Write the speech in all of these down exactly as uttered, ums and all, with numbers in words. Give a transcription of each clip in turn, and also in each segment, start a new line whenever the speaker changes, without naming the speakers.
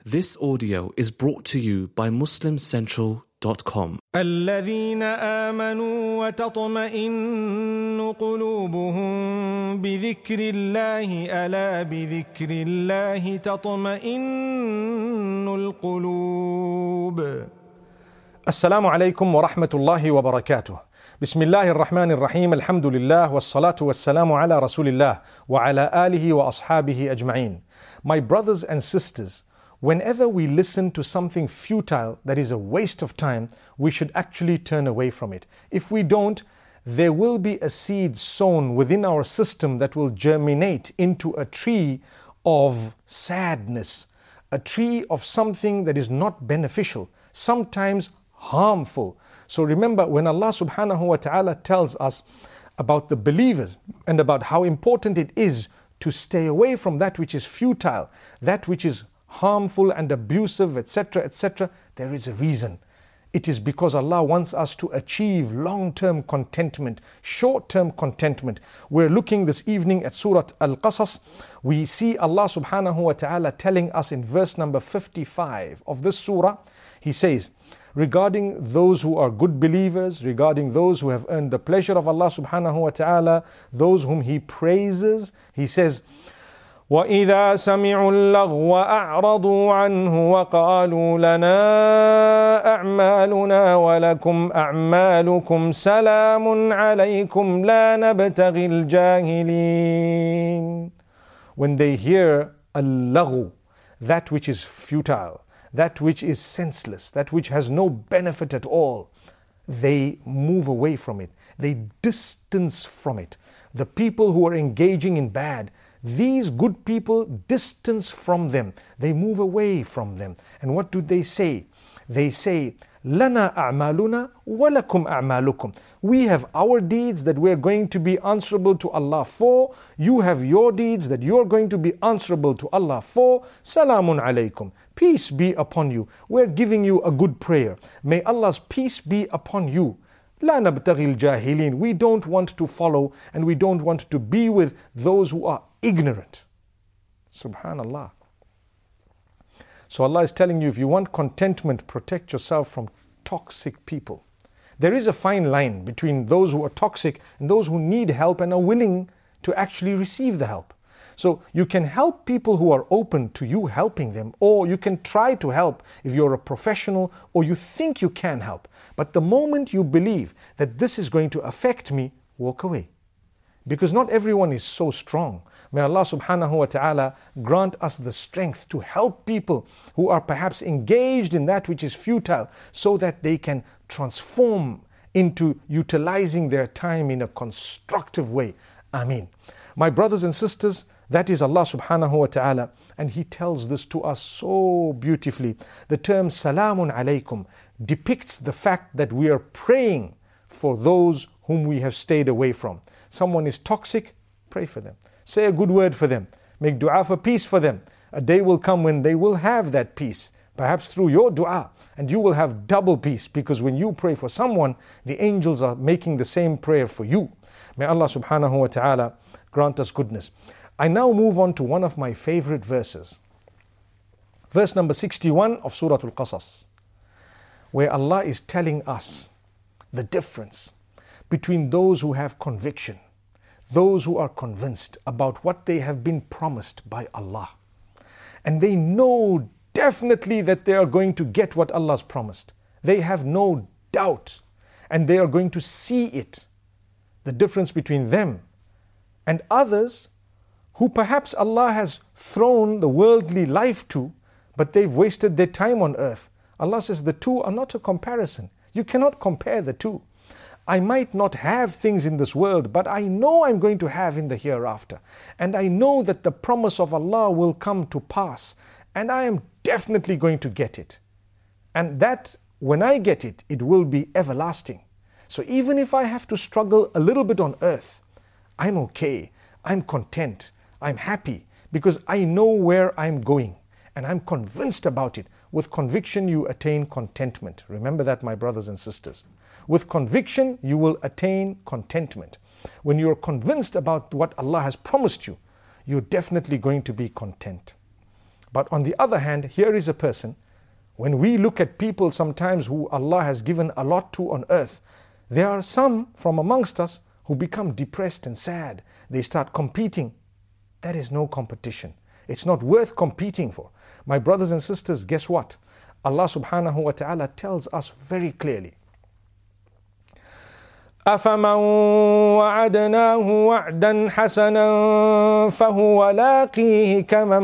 This audio is brought to you by muslim central dot com.
الذين آمنوا وتطمئن قلوبهم بذكر الله ألا بذكر الله تطمئن القلوب.
السلام عليكم ورحمة الله وبركاته. بسم الله الرحمن الرحيم. الحمد لله والصلاة والسلام على رسول الله وعلى آله وأصحابه أجمعين. My brothers and sisters, whenever we listen to something futile that is a waste of time, we should actually turn away from it. If we don't, there will be a seed sown within our system that will germinate into a tree of sadness, a tree of something that is not beneficial, sometimes harmful. So remember, when Allah subhanahu wa ta'ala tells us about the believers and about how important it is to stay away from that which is futile, that which is harmful and abusive, et cetera, et cetera, there is a reason. It is because Allah wants us to achieve long-term contentment, short-term contentment. We're looking this evening at Surah Al-Qasas. We see Allah subhanahu wa ta'ala telling us in verse number fifty-five of this surah, He says, regarding those who are good believers, regarding those who have earned the pleasure of Allah subhanahu wa ta'ala, those whom He praises, He says, وَإِذَا سَمِعُوا اللَّغْوَ أَعْرَضُوا عَنْهُ وَقَالُوا لَنَا أَعْمَالُنَا وَلَكُمْ أَعْمَالُكُمْ سَلَامٌ عَلَيْكُمْ لَا نَبْتَغِي الْجَاهِلِينَ. When they hear al-laghu, that which is futile, that which is senseless, that which has no benefit at all, they move away from it. They distance from it. The people who are engaging in bad, these good people distance from them. They move away from them. And what do they say? They say, لَنَا أَعْمَالُنَا وَلَكُمْ أَعْمَالُكُمْ. We have our deeds that we're going to be answerable to Allah for. You have your deeds that you're going to be answerable to Allah for. Salamun alaykum. Peace be upon you. We're giving you a good prayer. May Allah's peace be upon you. لَا نَبْتَغِي الْجَاهِلِينَ. We don't want to follow and we don't want to be with those who are ignorant. Subhanallah. So Allah is telling you, if you want contentment, protect yourself from toxic people. There is a fine line between those who are toxic and those who need help and are willing to actually receive the help. So you can help people who are open to you helping them, or you can try to help if you're a professional or you think you can help. But the moment you believe that this is going to affect me, walk away. Because not everyone is so strong. May Allah subhanahu wa ta'ala grant us the strength to help people who are perhaps engaged in that which is futile, so that they can transform into utilizing their time in a constructive way. Ameen. My brothers and sisters, that is Allah subhanahu wa ta'ala, and He tells this to us so beautifully. The term salamun alaykum depicts the fact that we are praying for those whom we have stayed away from. Someone is toxic, pray for them. Say a good word for them. Make dua for peace for them. A day will come when they will have that peace, perhaps through your dua, and you will have double peace, because when you pray for someone, the angels are making the same prayer for you. May Allah subhanahu wa ta'ala grant us goodness. I now move on to one of my favorite verses. Verse number sixty-one of Surah Al-Qasas, where Allah is telling us the difference between those who have conviction, those who are convinced about what they have been promised by Allah. And they know definitely that they are going to get what Allah's promised. They have no doubt, and they are going to see it. The difference between them and others who perhaps Allah has thrown the worldly life to, but they've wasted their time on earth. Allah says the two are not a comparison. You cannot compare the two. I might not have things in this world, but I know I'm going to have in the hereafter. And I know that the promise of Allah will come to pass, and I am definitely going to get it. And that, when I get it, it will be everlasting. So even if I have to struggle a little bit on earth, I'm okay, I'm content, I'm happy, because I know where I'm going, and I'm convinced about it. With conviction, you attain contentment. Remember that, my brothers and sisters. With conviction, you will attain contentment. When you're convinced about what Allah has promised you, you're definitely going to be content. But on the other hand, here is a person, when we look at people sometimes who Allah has given a lot to on earth, there are some from amongst us who become depressed and sad. They start competing. That is no competition. It's not worth competing for. My brothers and sisters, guess what? Allah subhanahu wa ta'ala tells us very clearly.
أفمن وعدناه وعدا حسنا فهو لاقيه كمن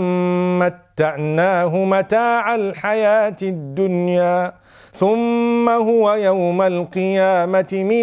متعناه متاع الحياة الدنيا ثم هو يوم القيامة من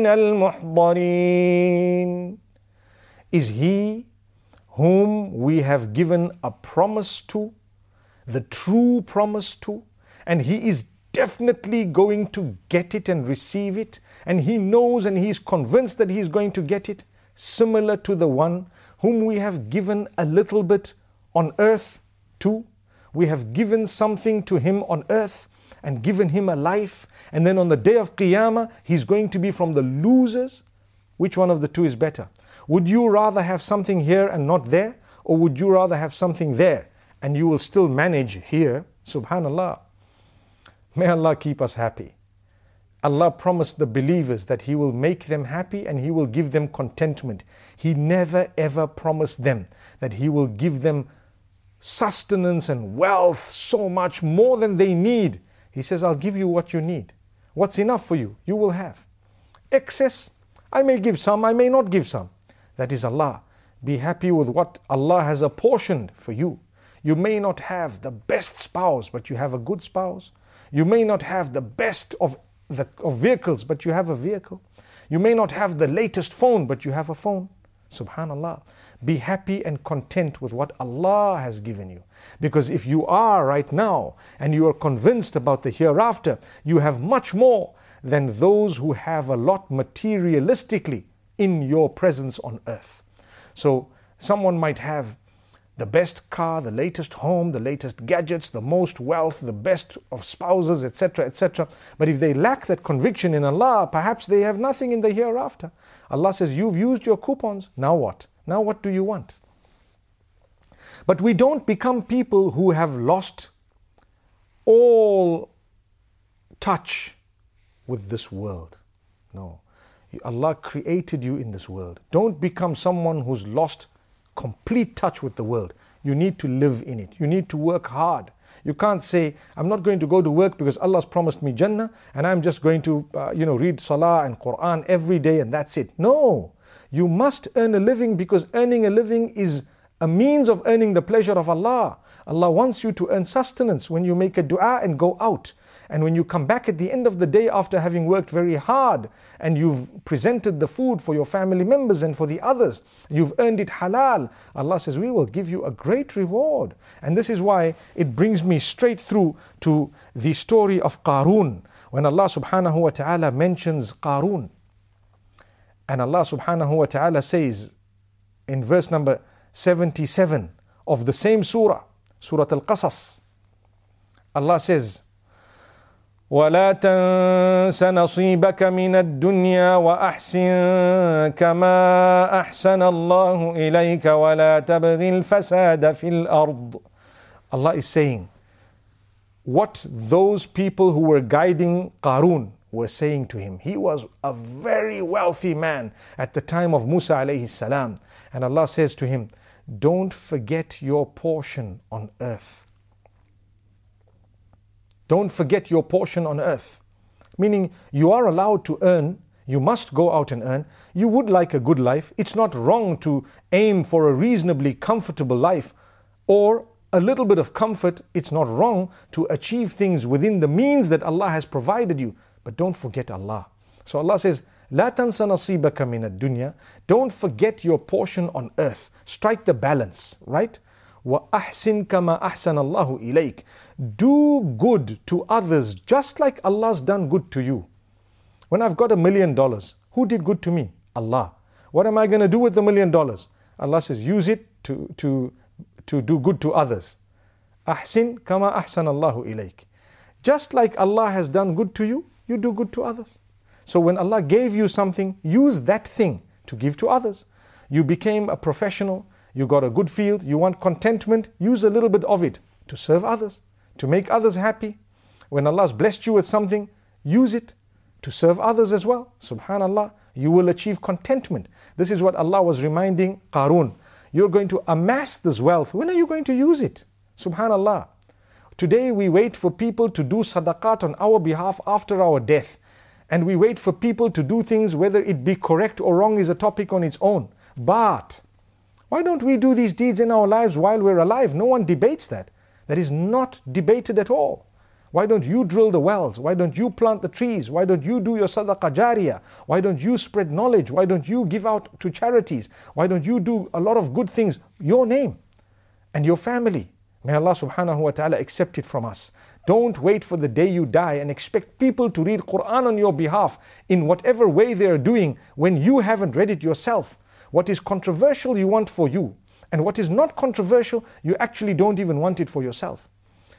المحضرين.
Is he whom we have given a promise to, the true promise to, and he is definitely going to get it and receive it, and he knows and he is convinced that he is going to get it, similar to the one whom we have given a little bit on earth to? We have given something to him on earth and given him a life, and then on the day of Qiyamah he's going to be from the losers. Which one of the two is better? Would you rather have something here and not there, or would you rather have something there and you will still manage here? Subhanallah. May Allah keep us happy. Allah promised the believers that He will make them happy and He will give them contentment. He never ever promised them that He will give them sustenance and wealth, so much more than they need. He says, I'll give you what you need. What's enough for you, you will have. Excess, I may give some, I may not give some. That is Allah. Be happy with what Allah has apportioned for you. You may not have the best spouse, but you have a good spouse. You may not have the best of, the, of vehicles, but you have a vehicle. You may not have the latest phone, but you have a phone. Subhanallah. Be happy and content with what Allah has given you. Because if you are right now and you are convinced about the hereafter, you have much more than those who have a lot materialistically in your presence on earth. So someone might have the best car, the latest home, the latest gadgets, the most wealth, the best of spouses, et cetera, et cetera. But if they lack that conviction in Allah, perhaps they have nothing in the hereafter. Allah says, you've used your coupons, now what? Now what do you want? But we don't become people who have lost all touch with this world. No. Allah created you in this world. Don't become someone who's lost complete touch with the world. You need to live in it. You need to work hard. You can't say, I'm not going to go to work because Allah's promised me Jannah and I'm just going to uh, you know, read Salah and Quran every day and that's it. No. You must earn a living, because earning a living is a means of earning the pleasure of Allah. Allah wants you to earn sustenance when you make a dua and go out. And when you come back at the end of the day after having worked very hard and you've presented the food for your family members and for the others, you've earned it halal, Allah says, we will give you a great reward. And this is why it brings me straight through to the story of Qarun. When Allah subhanahu wa ta'ala mentions Qarun, and Allah subhanahu wa ta'ala says in verse number seventy-seven of the same surah, Surah Al-Qasas, Allah says, وَلَا تَنْسَ نَصِيبَكَ مِنَ الدُّنْيَا وَأَحْسِنْ كَمَا أَحْسَنَ اللَّهُ إِلَيْكَ وَلَا تَبْغِ الْفَسَادَ فِي الْأَرْضِ. Allah is saying what those people who were guiding Qarun were saying to him. He was a very wealthy man at the time of Musa alayhi salam. And Allah says to him, don't forget your portion on earth. Don't forget your portion on earth. Meaning, you are allowed to earn, you must go out and earn. You would like a good life. It's not wrong to aim for a reasonably comfortable life or a little bit of comfort. It's not wrong to achieve things within the means that Allah has provided you. But don't forget Allah. So Allah says, لا تنس نصيبك من الدنيا. Don't forget your portion on earth. Strike the balance, right? وَأَحْسِنْ كَمَا أَحْسَنَ اللَّهُ إِلَيْكَ. Do good to others just like Allah's done good to you. When I've got a million dollars, who did good to me? Allah. What am I going to do with the million dollars? Allah says, use it to, to, to do good to others. أَحْسِنْ كَمَا أَحْسَنَ اللَّهُ إِلَيْكَ. Just like Allah has done good to you, you do good to others. So when Allah gave you something, use that thing to give to others. You became a professional, you got a good field, you want contentment, use a little bit of it. to serve others, to make others happy. When Allah has blessed you with something, use it to serve others as well. Subhanallah, you will achieve contentment. This is what Allah was reminding Qarun. You're going to amass this wealth. When are you going to use it? Subhanallah. Today we wait for people to do sadaqat on our behalf after our death. And we wait for people to do things, whether it be correct or wrong is a topic on its own. But why don't we do these deeds in our lives while we're alive? No one debates that. That is not debated at all. Why don't you drill the wells? Why don't you plant the trees? Why don't you do your sadaqah jariyah? Why don't you spread knowledge? Why don't you give out to charities? Why don't you do a lot of good things? Your name and your family. May Allah subhanahu wa ta'ala accept it from us. Don't wait for the day you die and expect people to read Quran on your behalf in whatever way they are doing when you haven't read it yourself. What is controversial you want for you, and what is not controversial you actually don't even want it for yourself.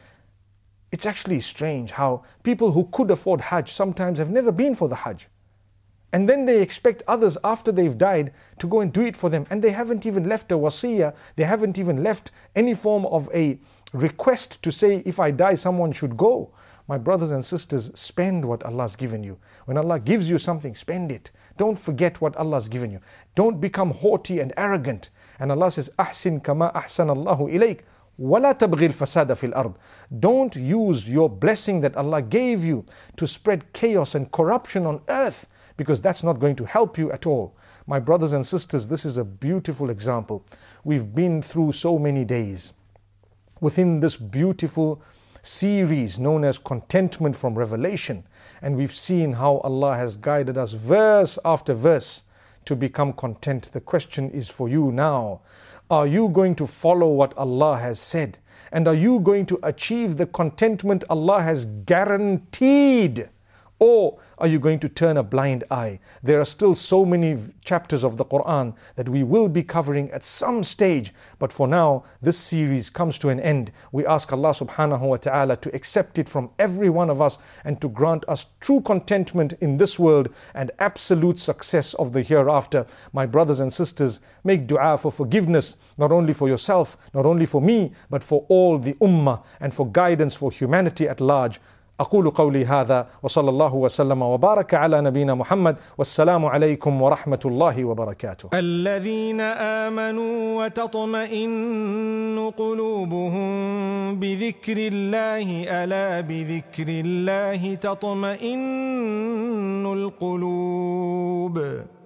It's actually strange how people who could afford Hajj sometimes have never been for the Hajj. And then they expect others after they've died to go and do it for them. And they haven't even left a wasiyah. They haven't even left any form of a request to say, if I die, someone should go. My brothers and sisters, spend what Allah has given you. When Allah gives you something, spend it. Don't forget what Allah has given you. Don't become haughty and arrogant. And Allah says, أحسن كما أحسن الله إليك ولا تبغي الفساد في الأرض. Don't use your blessing that Allah gave you to spread chaos and corruption on earth, because that's not going to help you at all. My brothers and sisters, this is a beautiful example. We've been through so many days within this beautiful series known as Contentment from Revelation, and we've seen how Allah has guided us verse after verse to become content. The question is for you now. Are you going to follow what Allah has said? And are you going to achieve the contentment Allah has guaranteed? Or are you going to turn a blind eye? There are still so many chapters of the Quran that we will be covering at some stage. But for now, this series comes to an end. We ask Allah subhanahu wa ta'ala to accept it from every one of us and to grant us true contentment in this world and absolute success of the hereafter. My brothers and sisters, make dua for forgiveness, not only for yourself, not only for me, but for all the ummah and for guidance for humanity at large. أقول قولي هذا وصلى الله وسلم وبارك على نبينا محمد والسلام عليكم ورحمة الله وبركاته.
الذين آمنوا وتطمئن قلوبهم بذكر الله ألا بذكر الله تطمئن القلوب.